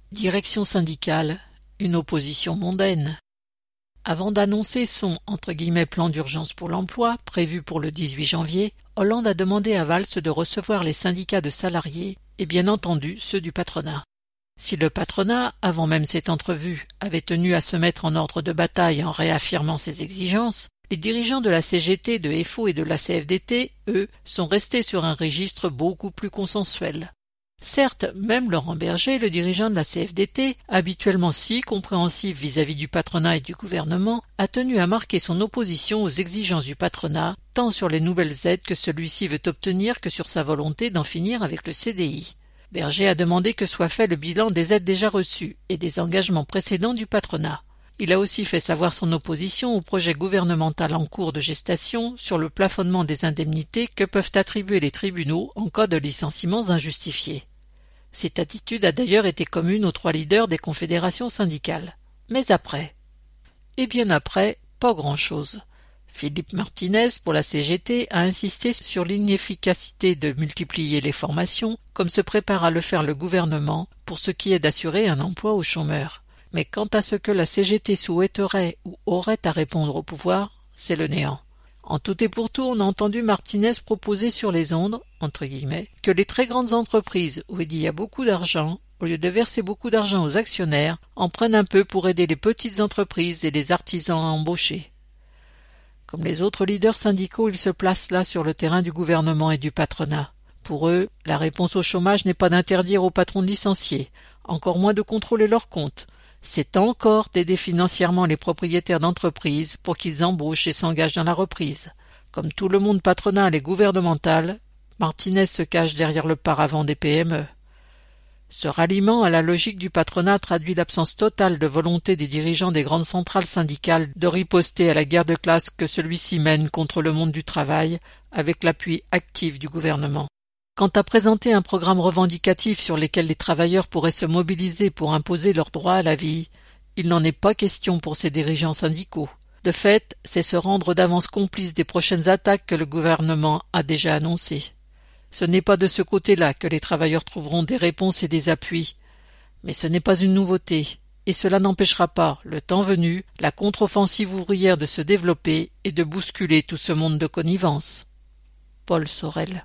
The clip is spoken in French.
Direction syndicale, une opposition mondaine. Avant d'annoncer son « plan d'urgence pour l'emploi » prévu pour le 18 janvier, Hollande a demandé à Valls de recevoir les syndicats de salariés et bien entendu ceux du patronat. Si le patronat, avant même cette entrevue, avait tenu à se mettre en ordre de bataille en réaffirmant ses exigences, les dirigeants de la CGT, de FO et de la CFDT, eux, sont restés sur un registre beaucoup plus consensuel. Certes, même Laurent Berger, le dirigeant de la CFDT, habituellement si compréhensif vis-à-vis du patronat et du gouvernement, a tenu à marquer son opposition aux exigences du patronat, tant sur les nouvelles aides que celui-ci veut obtenir que sur sa volonté d'en finir avec le CDI. Berger a demandé que soit fait le bilan des aides déjà reçues et des engagements précédents du patronat. Il a aussi fait savoir son opposition au projet gouvernemental en cours de gestation sur le plafonnement des indemnités que peuvent attribuer les tribunaux en cas de licenciements injustifiés. Cette attitude a d'ailleurs été commune aux trois leaders des confédérations syndicales. Mais après? Et bien après, pas grand-chose. Philippe Martinez, pour la CGT, a insisté sur l'inefficacité de multiplier les formations, comme se prépare à le faire le gouvernement, pour ce qui est d'assurer un emploi aux chômeurs. Mais quant à ce que la CGT souhaiterait ou aurait à répondre au pouvoir, c'est le néant. En tout et pour tout, on a entendu Martinez proposer sur les ondes, entre guillemets, que les très grandes entreprises où il y a beaucoup d'argent, au lieu de verser beaucoup d'argent aux actionnaires, en prennent un peu pour aider les petites entreprises et les artisans à embaucher. Comme les autres leaders syndicaux, ils se placent là sur le terrain du gouvernement et du patronat. Pour eux, la réponse au chômage n'est pas d'interdire aux patrons de licencier, encore moins de contrôler leurs comptes. C'est encore d'aider financièrement les propriétaires d'entreprises pour qu'ils embauchent et s'engagent dans la reprise. Comme tout le monde patronal et gouvernemental, Martinez se cache derrière le paravent des PME. Ce ralliement à la logique du patronat traduit l'absence totale de volonté des dirigeants des grandes centrales syndicales de riposter à la guerre de classe que celui-ci mène contre le monde du travail avec l'appui actif du gouvernement. Quant à présenter un programme revendicatif sur lequel les travailleurs pourraient se mobiliser pour imposer leur droit à la vie, il n'en est pas question pour ces dirigeants syndicaux. De fait, c'est se rendre d'avance complice des prochaines attaques que le gouvernement a déjà annoncées. Ce n'est pas de ce côté-là que les travailleurs trouveront des réponses et des appuis. Mais ce n'est pas une nouveauté, et cela n'empêchera pas, le temps venu, la contre-offensive ouvrière de se développer et de bousculer tout ce monde de connivence. Paul Sorel.